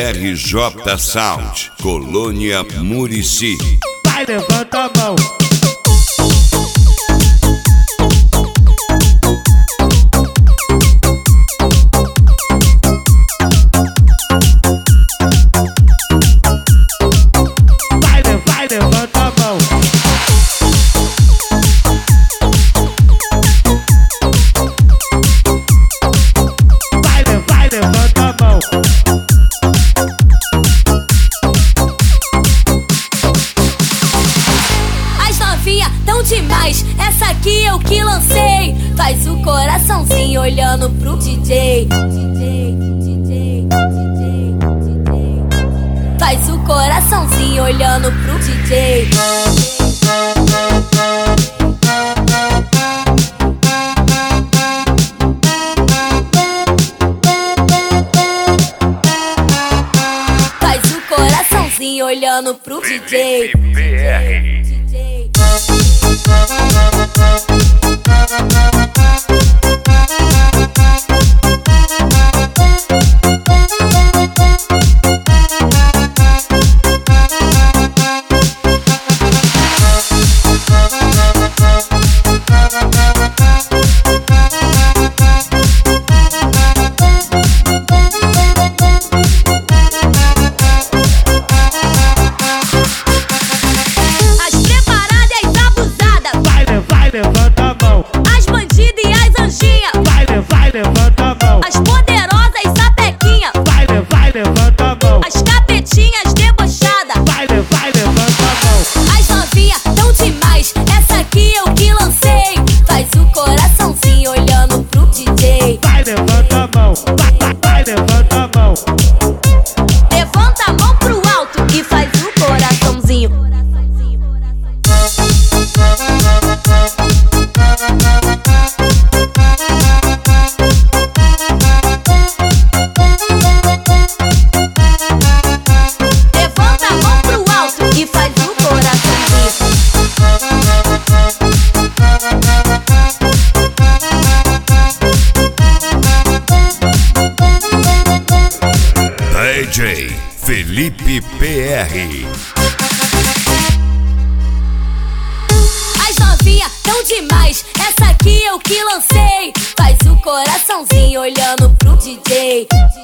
RJ Sound, Colônia Murici. Vai, levanta a mão. Vai, levanta a mão. Vai, levanta a mão. As novinhas tão demais, essa aqui eu que lancei. Faz o coraçãozinho olhando pro DJ. Faz o coraçãozinho olhando pro DJ. Faz o coraçãozinho olhando pro DJ. Vai, levanta a mão. As bandidas e as anjinhas. Vai, levanta a mão. As poderosas e sapequinha. Vai, levanta a mão. As capetinhas debochadas. Vai, levanta a mão. As novinhas tão demais, essa aqui eu que lancei. Faz o coraçãozinho olhando pro DJ. Vai, levanta a mão. Vai, levanta a mão. Levanta a mão pro alto e faz o coraçãozinho. Levanta a mão pro alto e faz o coraçãozinho. DJ Felipe PR. As novinhas tão demais, essa aqui eu que lancei. Faz o coraçãozinho olhando pro DJ.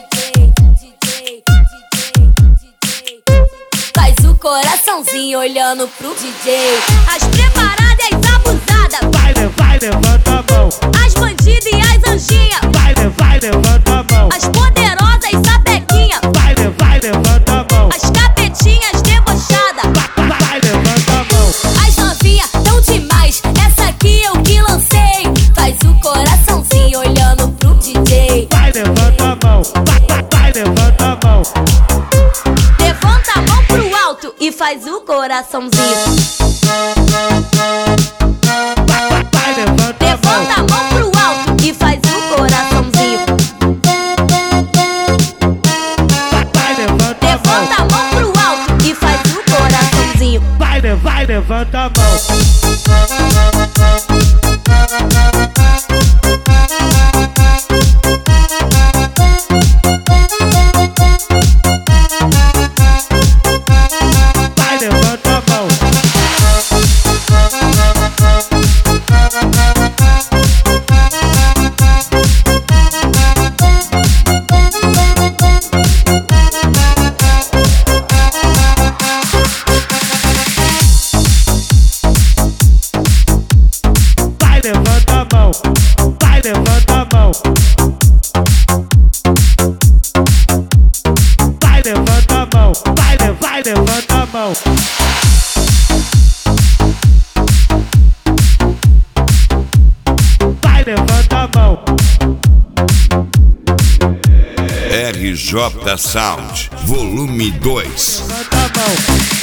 Faz o coraçãozinho olhando pro DJ. As preparadas e as abusadas. Vai, levanta a mão. As bandidas e as anjinhas. Vai, levanta a mão. As poderosas e sapequinha. Vai, levanta a mão. As capetinhas debochadas. Vai, levanta a mão. As novinhas tão demais, essa aqui eu que lancei. Faz o coraçãozinho olhando pro DJ. Vai, levanta a mão. Vai, levanta a mão. Levanta a mão pro alto e faz o coraçãozinho. Vai, levanta a Levanta a mão. mão pro alto e faz o coraçãozinho. Vai, levanta a mão. Levanta a mão pro alto e faz o coraçãozinho. Vai, levanta a mão. Vai, levanta a mão. Vai, levanta a mão. Vai, levanta a mão. Vai, levanta a mão. Vai, levanta a mão. Vai, levanta a mão. RJ Sound, Volume 2. Levanta a mão.